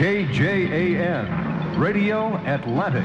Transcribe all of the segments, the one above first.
KJAN, Radio Atlantic.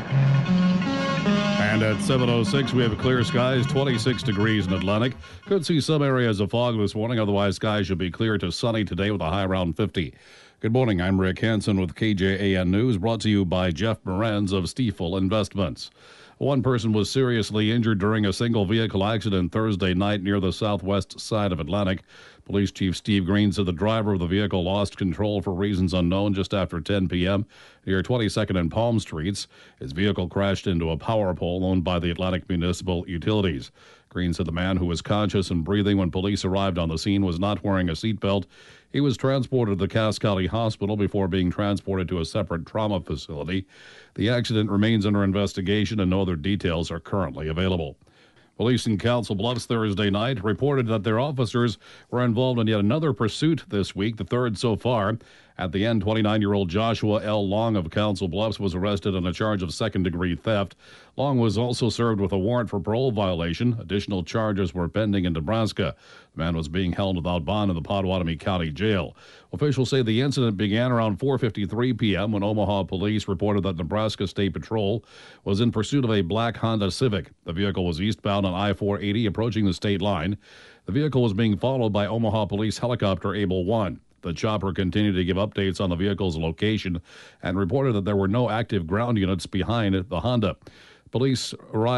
And at 7:06, we have clear skies, 26 degrees in Atlantic. Could see some areas of fog this morning. Otherwise, skies should be clear to sunny today with a high around 50. Good morning. I'm Rick Hansen with KJAN News, brought to you by Jeff Moranz of Stiefel Investments. One person was seriously injured during a single vehicle accident Thursday night near the southwest side of Atlantic. Police Chief Steve Green said the driver of the vehicle lost control for reasons unknown just after 10 p.m. near 22nd and Palm Streets. His vehicle crashed into a power pole owned by the Atlantic Municipal Utilities. Green said the man, who was conscious and breathing when police arrived on the scene, was not wearing a seatbelt. He was transported to the Cass County Hospital before being transported to a separate trauma facility. The accident remains under investigation and no other details are currently available. Police in Council Bluffs Thursday night reported that their officers were involved in yet another pursuit this week, the third so far. At the end, 29-year-old Joshua L. Long of Council Bluffs was arrested on a charge of second-degree theft. Long was also served with a warrant for parole violation. Additional charges were pending in Nebraska. The man was being held without bond in the Potawatomi County Jail. Officials say the incident began around 4:53 p.m. when Omaha police reported that Nebraska State Patrol was in pursuit of a black Honda Civic. The vehicle was eastbound on I-480 approaching the state line. The vehicle was being followed by Omaha police helicopter Able 1. The chopper continued to give updates on the vehicle's location and reported that there were no active ground units behind the Honda. Police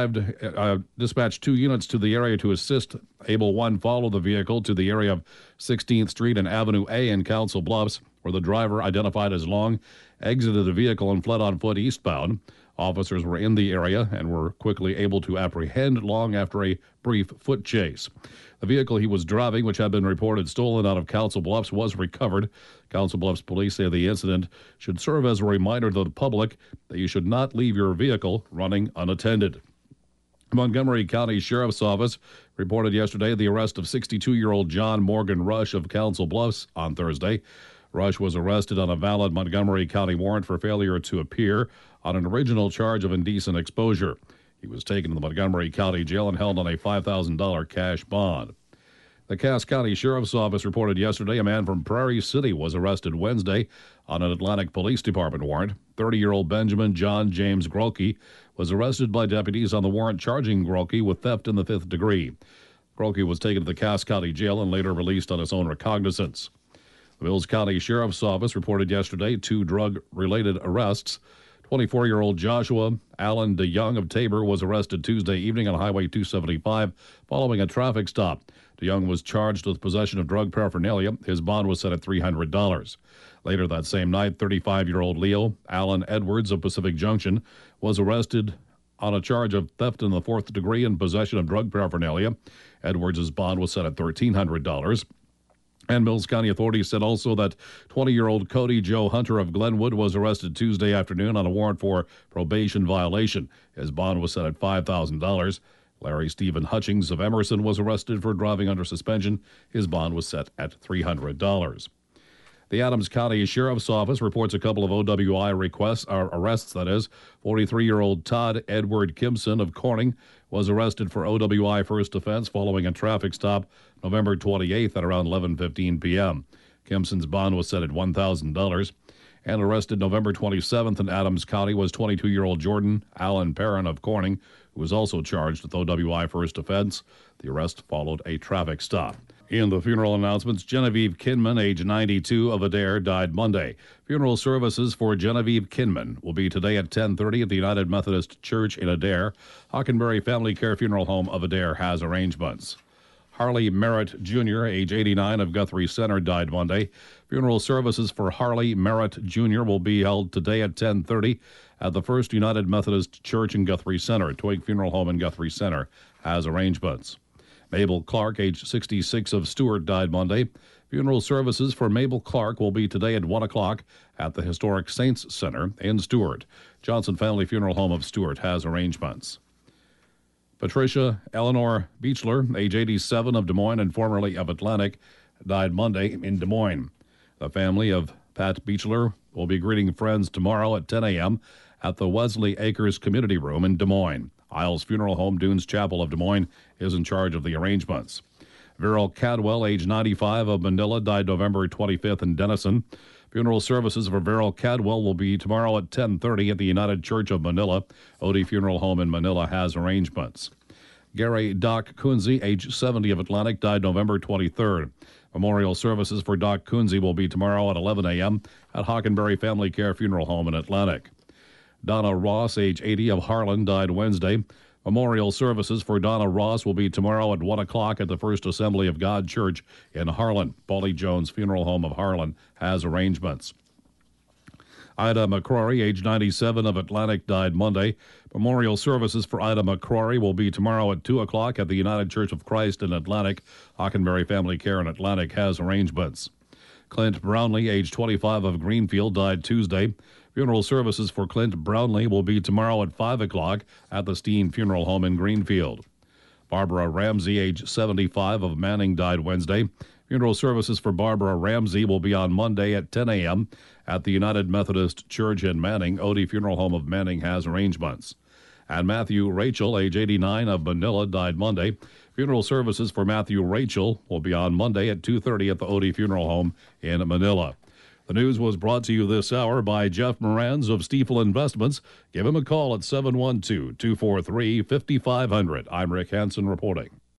dispatched 2 units to the area to assist. Able 1 followed the vehicle to the area of 16th Street and Avenue A in Council Bluffs, where the driver, identified as Long, exited the vehicle and fled on foot eastbound. Officers were in the area and were quickly able to apprehend Long after a brief foot chase. The vehicle he was driving, which had been reported stolen out of Council Bluffs, was recovered. Council Bluffs police say the incident should serve as a reminder to the public that you should not leave your vehicle running unattended. Montgomery County Sheriff's Office reported yesterday the arrest of 62-year-old John Morgan Rush of Council Bluffs on Thursday. Rush was arrested on a valid Montgomery County warrant for failure to appear on an original charge of indecent exposure. He was taken to the Montgomery County Jail and held on a $5,000 cash bond. The Cass County Sheriff's Office reported yesterday a man from Prairie City was arrested Wednesday on an Atlantic Police Department warrant. 30-year-old Benjamin John James Grokey was arrested by deputies on the warrant charging Grokey with theft in the 5th degree. Grokey was taken to the Cass County Jail and later released on his own recognizance. The Mills County Sheriff's Office reported yesterday 2 drug-related arrests. 24-year-old Joshua Allen DeYoung of Tabor was arrested Tuesday evening on Highway 275 following a traffic stop. DeYoung was charged with possession of drug paraphernalia. His bond was set at $300. Later that same night, 35-year-old Leo Allen Edwards of Pacific Junction was arrested on a charge of theft in the 4th degree and possession of drug paraphernalia. Edwards' bond was set at $1,300. And Mills County authorities said also that 20-year-old Cody Joe Hunter of Glenwood was arrested Tuesday afternoon on a warrant for probation violation. His bond was set at $5,000. Larry Stephen Hutchings of Emerson was arrested for driving under suspension. His bond was set at $300. The Adams County Sheriff's Office reports a couple of OWI arrests. 43-year-old Todd Edward Kimson of Corning was arrested for OWI first offense following a traffic stop November 28th at around 11:15 p.m. Kimson's bond was set at $1,000. And arrested November 27th in Adams County was 22-year-old Jordan Allen Perrin of Corning, who was also charged with OWI first offense. The arrest followed a traffic stop. In the funeral announcements, Genevieve Kinman, age 92, of Adair, died Monday. Funeral services for Genevieve Kinman will be today at 10:30 at the United Methodist Church in Adair. Hockenberry Family Care Funeral Home of Adair has arrangements. Harley Merritt Jr., age 89, of Guthrie Center, died Monday. Funeral services for Harley Merritt Jr. will be held today at 10:30 at the First United Methodist Church in Guthrie Center. Twig Funeral Home in Guthrie Center has arrangements. Mabel Clark, age 66, of Stewart, died Monday. Funeral services for Mabel Clark will be today at 1 o'clock at the Historic Saints Center in Stewart. Johnson Family Funeral Home of Stewart has arrangements. Patricia Eleanor Beechler, age 87, of Des Moines and formerly of Atlantic, died Monday in Des Moines. The family of Pat Beechler will be greeting friends tomorrow at 10 a.m. at the Wesley Acres Community Room in Des Moines. Isles Funeral Home, Dunes Chapel of Des Moines, is in charge of the arrangements. Viral Cadwell, age 95, of Manila, died November 25th in Denison. Funeral services for Verrill Cadwell will be tomorrow at 10:30 at the United Church of Manila. Odie Funeral Home in Manila has arrangements. Gary Doc Kunze, age 70 of Atlantic, died November 23rd. Memorial services for Doc Kunze will be tomorrow at 11 a.m. at Hockenberry Family Care Funeral Home in Atlantic. Donna Ross, age 80 of Harlan, died Wednesday. Memorial services for Donna Ross will be tomorrow at 1 o'clock at the First Assembly of God Church in Harlan. Paulie Jones Funeral Home of Harlan has arrangements. Ida McCrory, age 97 of Atlantic, died Monday. Memorial services for Ida McCrory will be tomorrow at 2 o'clock at the United Church of Christ in Atlantic. Hockenberry Family Care in Atlantic has arrangements. Clint Brownlee, age 25 of Greenfield, died Tuesday. Funeral services for Clint Brownlee will be tomorrow at 5 o'clock at the Steen Funeral Home in Greenfield. Barbara Ramsey, age 75 of Manning, died Wednesday. Funeral services for Barbara Ramsey will be on Monday at 10 a.m. at the United Methodist Church in Manning. Odie Funeral Home of Manning has arrangements. And Matthew Rachel, age 89 of Manila, died Monday. Funeral services for Matthew Rachel will be on Monday at 2:30 at the Odie Funeral Home in Manila. The news was brought to you this hour by Jeff Moranz of Stiefel Investments. Give him a call at 712-243-5500. I'm Rick Hansen reporting.